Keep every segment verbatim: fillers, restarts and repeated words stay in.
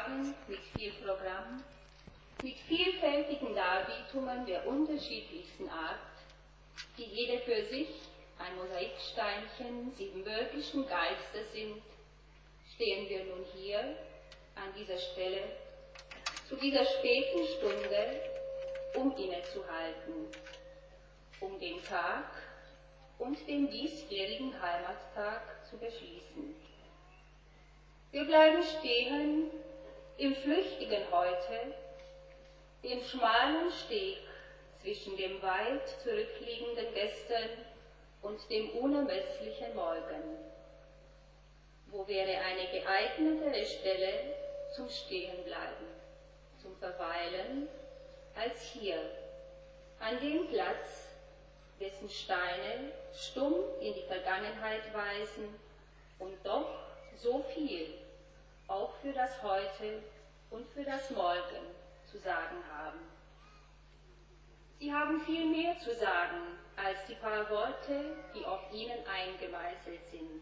Abend mit viel Programm, mit vielfältigen Darbietungen der unterschiedlichsten Art, die jede für sich ein Mosaiksteinchen siebenbürgischen Geistes sind, stehen wir nun hier an dieser Stelle zu dieser späten Stunde, um innezuhalten, um den Tag und den diesjährigen Heimattag zu beschließen. Wir bleiben stehen im flüchtigen Heute, dem schmalen Steg zwischen dem weit zurückliegenden Gestern und dem unermesslichen Morgen. Wo wäre eine geeignetere Stelle zum Stehenbleiben, zum Verweilen, als hier, an dem Platz, dessen Steine stumm in die Vergangenheit weisen und doch so viel auch für das Heute und für das Morgen zu sagen haben. Sie haben viel mehr zu sagen als die paar Worte, die auf ihnen eingemeißelt sind.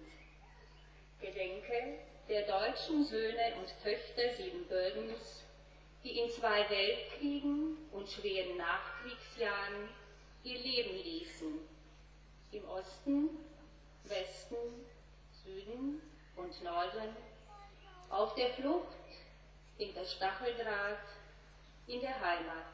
Gedenke der deutschen Söhne und Töchter Siebenbürgens, die in zwei Weltkriegen und schweren Nachkriegsjahren ihr Leben ließen, im Osten, Westen, Süden und Norden, auf der Flucht, hinter Stacheldraht, in der Heimat.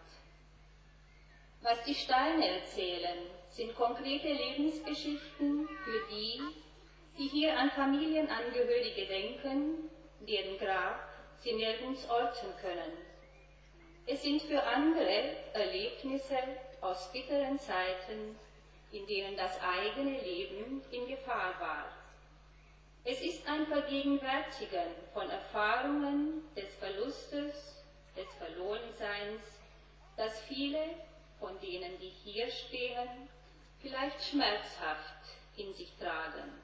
Was die Steine erzählen, sind konkrete Lebensgeschichten für die, die hier an Familienangehörige denken, deren Grab sie nirgends orten können. Es sind für andere Erlebnisse aus bitteren Zeiten, in denen das eigene Leben in Gefahr war. Es ist ein Vergegenwärtigen von Erfahrungen des Verlustes, des Verlorenseins, das viele von denen, die hier stehen, vielleicht schmerzhaft in sich tragen.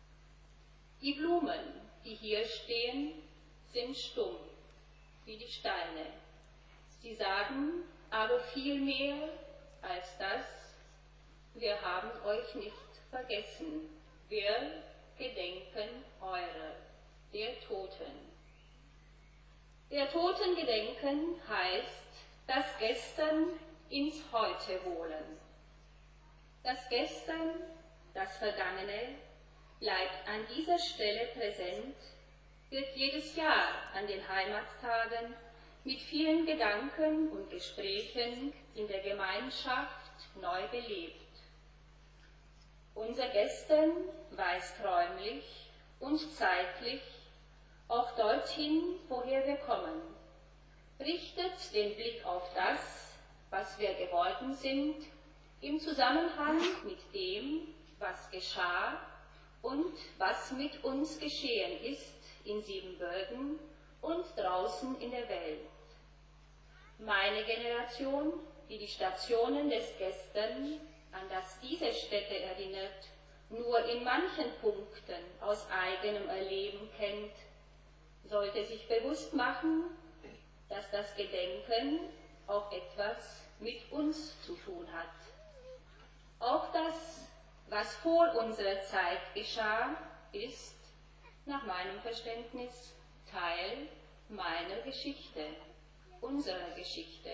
Die Blumen, die hier stehen, sind stumm, wie die Steine. Sie sagen aber viel mehr als das: wir haben euch nicht vergessen, wir gedenken eurer, der Toten. Der Toten gedenken heißt, das Gestern ins Heute holen. Das Gestern, das Vergangene, bleibt an dieser Stelle präsent, wird jedes Jahr an den Heimattagen mit vielen Gedanken und Gesprächen in der Gemeinschaft neu belebt. Unser Gestern weist räumlich und zeitlich auch dorthin, woher wir kommen, richtet den Blick auf das, was wir geworden sind, im Zusammenhang mit dem, was geschah und was mit uns geschehen ist in Siebenbürgen und draußen in der Welt. Meine Generation, die die Stationen des Gestern, an das diese Stätte erinnert, nur in manchen Punkten aus eigenem Erleben kennt, sollte sich bewusst machen, dass das Gedenken auch etwas mit uns zu tun hat. Auch das, was vor unserer Zeit geschah, ist, nach meinem Verständnis, Teil meiner Geschichte, unserer Geschichte.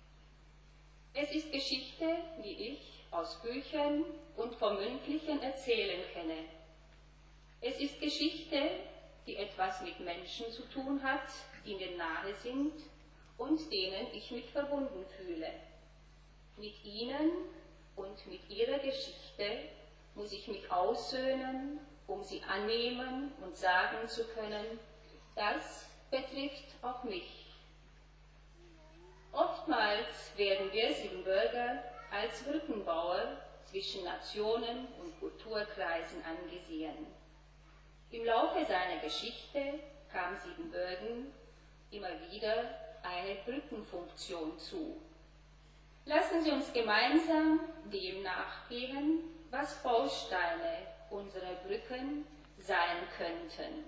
Es ist Geschichte, die ich aus Büchern und vom mündlichen Erzählen kenne. Es ist Geschichte, die etwas mit Menschen zu tun hat, die mir nahe sind und denen ich mich verbunden fühle. Mit ihnen und mit ihrer Geschichte muss ich mich aussöhnen, um sie annehmen und sagen zu können, das betrifft auch mich. Oftmals werden wir Siebenbürger als Brückenbauer zwischen Nationen und Kulturkreisen angesehen. Im Laufe seiner Geschichte kam Siebenbürgen immer wieder eine Brückenfunktion zu. Lassen Sie uns gemeinsam dem nachgehen, was Bausteine unserer Brücken sein könnten.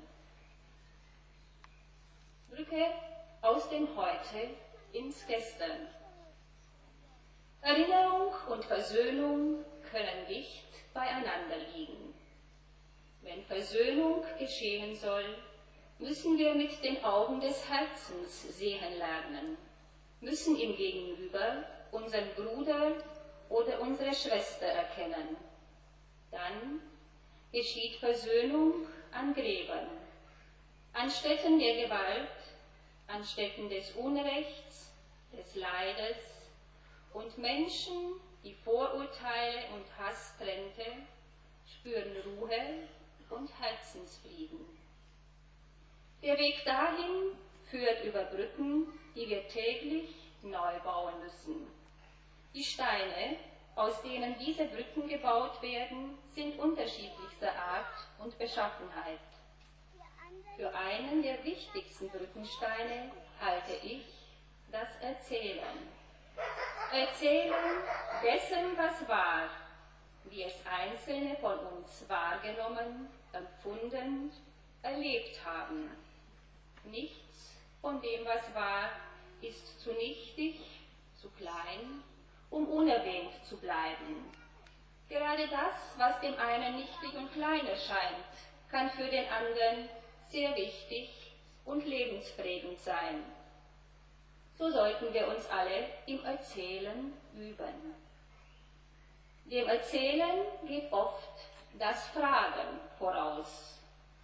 Brücke aus dem Heute ins Gestern. Erinnerung und Versöhnung können dicht beieinander liegen. Wenn Versöhnung geschehen soll, müssen wir mit den Augen des Herzens sehen lernen, müssen im Gegenüber unseren Bruder oder unsere Schwester erkennen. Dann geschieht Versöhnung an Gräbern, an Stätten der Gewalt, an Stätten des Unrechts, des Leides, und Menschen, die Vorurteile und Hass trennte, spüren Ruhe und Herzensfrieden. Der Weg dahin führt über Brücken, die wir täglich neu bauen müssen. Die Steine, aus denen diese Brücken gebaut werden, sind unterschiedlichster Art und Beschaffenheit. Für einen der wichtigsten Brückensteine halte ich das Erzählen. Erzählen dessen, was war, wie es Einzelne von uns wahrgenommen, empfunden, erlebt haben. Nichts von dem, was war, ist zu nichtig, zu klein, um unerwähnt zu bleiben. Gerade das, was dem einen nichtig und klein erscheint, kann für den anderen sehr wichtig und lebensprägend sein. So sollten wir uns alle im Erzählen üben. Dem Erzählen geht oft das Fragen voraus.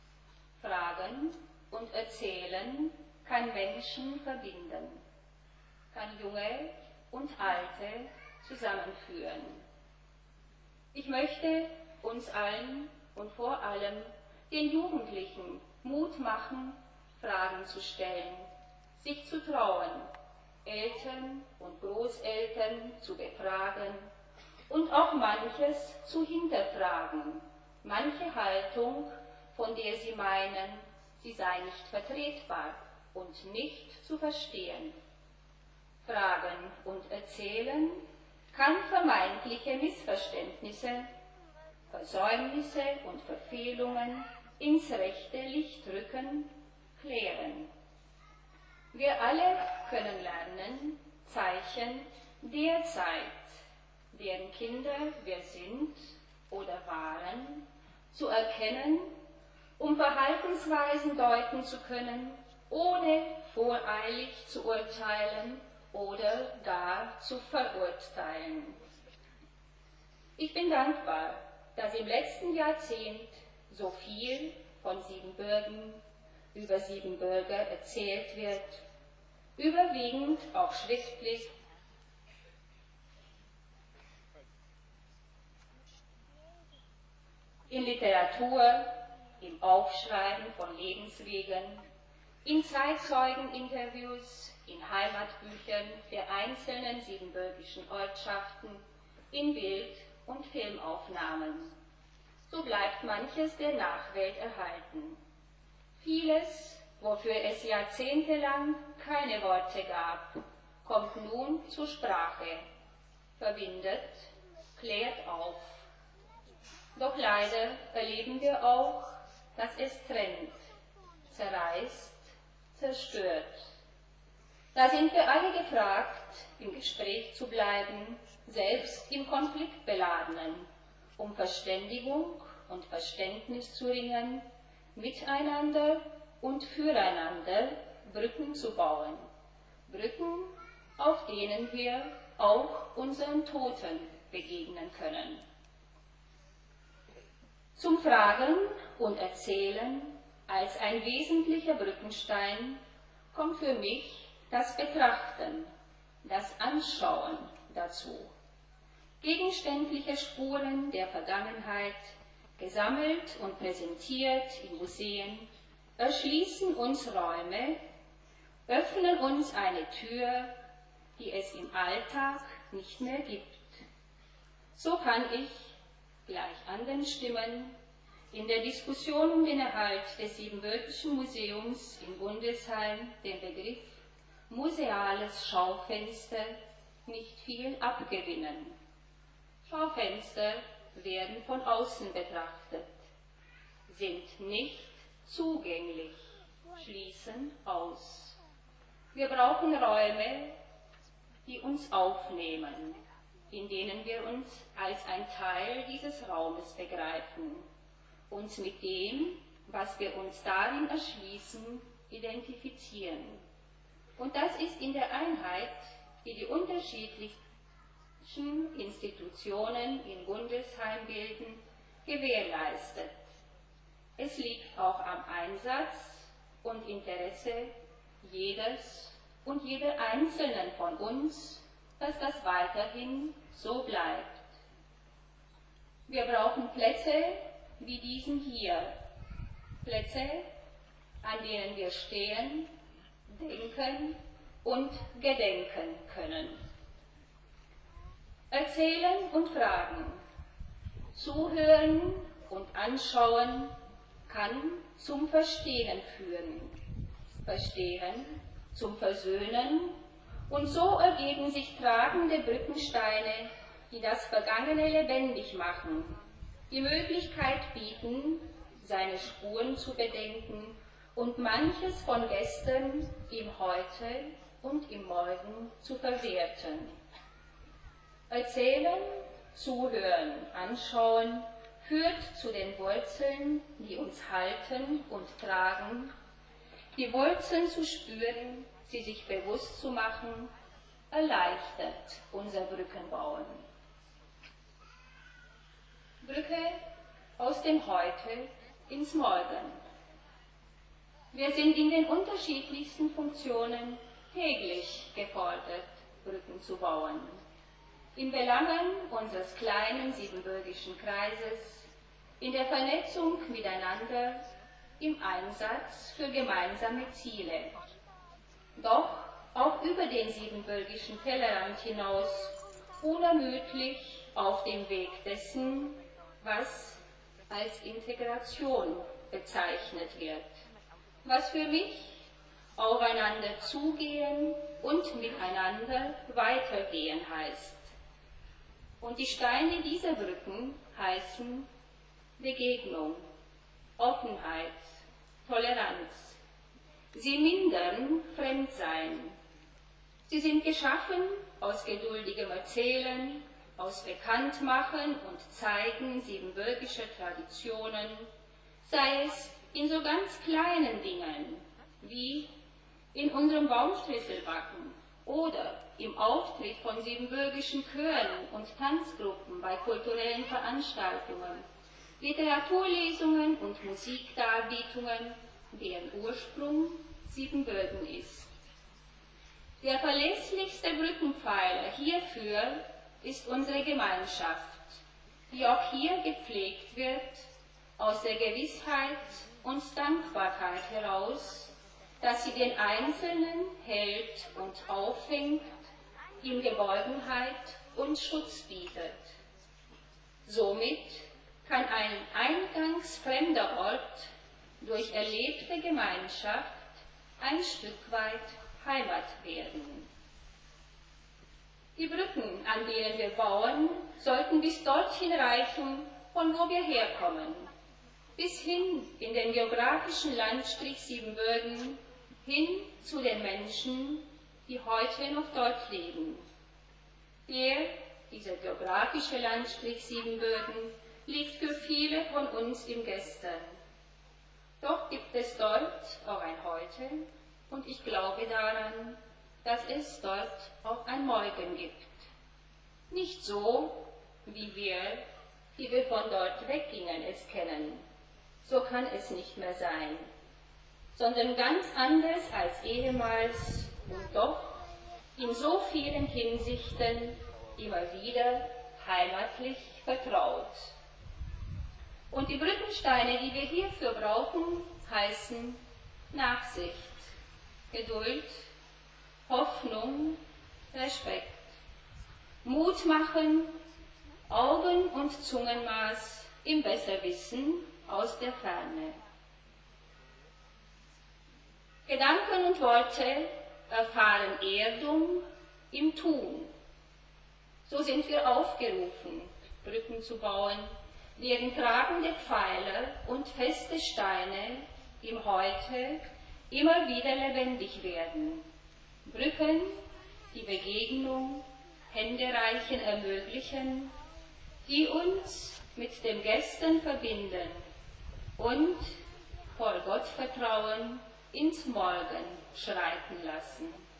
Fragen und Erzählen kann Menschen verbinden, kann Junge und Alte zusammenführen. Ich möchte uns allen und vor allem den Jugendlichen Mut machen, Fragen zu stellen, sich zu trauen, Eltern und Großeltern zu befragen und auch manches zu hinterfragen, manche Haltung, von der sie meinen, sie sei nicht vertretbar und nicht zu verstehen. Fragen und Erzählen kann vermeintliche Missverständnisse, Versäumnisse und Verfehlungen ins rechte Licht rücken, klären. Wir alle können lernen, Zeichen der Zeit, deren Kinder wir sind oder waren, zu erkennen, um Verhaltensweisen deuten zu können, ohne voreilig zu urteilen oder gar zu verurteilen. Ich bin dankbar, dass im letzten Jahrzehnt so viel von Siebenbürgen über Siebenbürger erzählt wird, überwiegend auch schriftlich, in Literatur, im Aufschreiben von Lebenswegen, in Zeitzeugeninterviews, in Heimatbüchern der einzelnen siebenbürgischen Ortschaften, in Bild- und Filmaufnahmen. So bleibt manches der Nachwelt erhalten. Vieles, wofür es jahrzehntelang keine Worte gab, kommt nun zur Sprache, verbindet, klärt auf. Doch leider erleben wir auch, dass es trennt, zerreißt, zerstört. Da sind wir alle gefragt, im Gespräch zu bleiben, selbst im Konfliktbeladenen, um Verständigung und Verständnis zu ringen, miteinander und füreinander Brücken zu bauen. Brücken, auf denen wir auch unseren Toten begegnen können. Zum Fragen und Erzählen als ein wesentlicher Brückenstein kommt für mich das Betrachten, das Anschauen dazu. Gegenständliche Spuren der Vergangenheit, gesammelt und präsentiert in Museen, erschließen uns Räume, öffnen uns eine Tür, die es im Alltag nicht mehr gibt. So kann ich, gleich anderen Stimmen, in der Diskussion um den Erhalt des Siebenbürgischen Museums in Bundesheim den Begriff museales Schaufenster nicht viel abgewinnen. Schaufenster werden von außen betrachtet, sind nicht zugänglich, schließen aus. Wir brauchen Räume, die uns aufnehmen, in denen wir uns als ein Teil dieses Raumes begreifen, uns mit dem, was wir uns darin erschließen, identifizieren. Und das ist in der Einheit, die die unterschiedlichen Institutionen im Bundesheim bilden, gewährleistet. Es liegt auch am Einsatz und Interesse jedes und jeder Einzelnen von uns, dass das weiterhin so bleibt. Wir brauchen Plätze wie diesen hier, Plätze, an denen wir stehen, denken und gedenken können. Erzählen und fragen, zuhören und anschauen kann zum Verstehen führen, Verstehen zum Versöhnen, und so ergeben sich tragende Brückensteine, die das Vergangene lebendig machen, die Möglichkeit bieten, seine Spuren zu bedenken und manches von gestern im Heute und im Morgen zu verwerten. Erzählen, zuhören, anschauen führt zu den Wurzeln, die uns halten und tragen. Die Wurzeln zu spüren, sie sich bewusst zu machen, erleichtert unser Brückenbauen. Brücke aus dem Heute ins Morgen. Wir sind in den unterschiedlichsten Funktionen täglich gefordert, Brücken zu bauen. In Belangen unseres kleinen siebenbürgischen Kreises, in der Vernetzung miteinander, im Einsatz für gemeinsame Ziele. Doch auch über den siebenbürgischen Tellerrand hinaus, unermüdlich auf dem Weg dessen, was als Integration bezeichnet wird, was für mich aufeinander zugehen und miteinander weitergehen heißt. Und die Steine dieser Brücken heißen Begegnung, Offenheit, Toleranz. Sie mindern Fremdsein. Sie sind geschaffen aus geduldigem Erzählen, aus Bekanntmachen und Zeigen siebenbürgischer Traditionen, sei es in so ganz kleinen Dingen wie in unserem Baumschlüsselbacken oder im Auftritt von siebenbürgischen Chören und Tanzgruppen bei kulturellen Veranstaltungen, Literaturlesungen und Musikdarbietungen, deren Ursprung Siebenbürgen ist. Der verlässlichste Brückenpfeiler hierfür ist unsere Gemeinschaft, die auch hier gepflegt wird, aus der Gewissheit und Dankbarkeit heraus, dass sie den Einzelnen hält und auffängt, ihm Geborgenheit und Schutz bietet. Somit kann ein eingangs fremder Ort durch erlebte Gemeinschaft ein Stück weit Heimat werden. Die Brücken, an denen wir bauen, sollten bis dorthin reichen, von wo wir herkommen, bis hin in den geografischen Landstrich Siebenbürgen, hin zu den Menschen, die heute noch dort leben. Der, dieser geografische Landstrich Siebenbürgen, liegt für viele von uns im Gestern. Doch gibt es dort auch ein Heute, und ich glaube daran, dass es dort auch ein Morgen gibt. Nicht so, wie wir, die wir von dort weggingen, es kennen. So kann es nicht mehr sein, sondern ganz anders als ehemals und doch in so vielen Hinsichten immer wieder heimatlich vertraut. Und die Brückensteine, die wir hierfür brauchen, heißen Nachsicht, Geduld, Hoffnung, Respekt, Mut machen, Augen- und Zungenmaß im Besserwissen aus der Ferne. Gedanken und Worte erfahren Erdung im Tun. So sind wir aufgerufen, Brücken zu bauen, deren tragende Pfeiler und feste Steine im Heute immer wieder lebendig werden. Brücken, die Begegnung, Händereichen ermöglichen, die uns mit dem Gestern verbinden und voll Gottvertrauen ins Morgen schreiten lassen.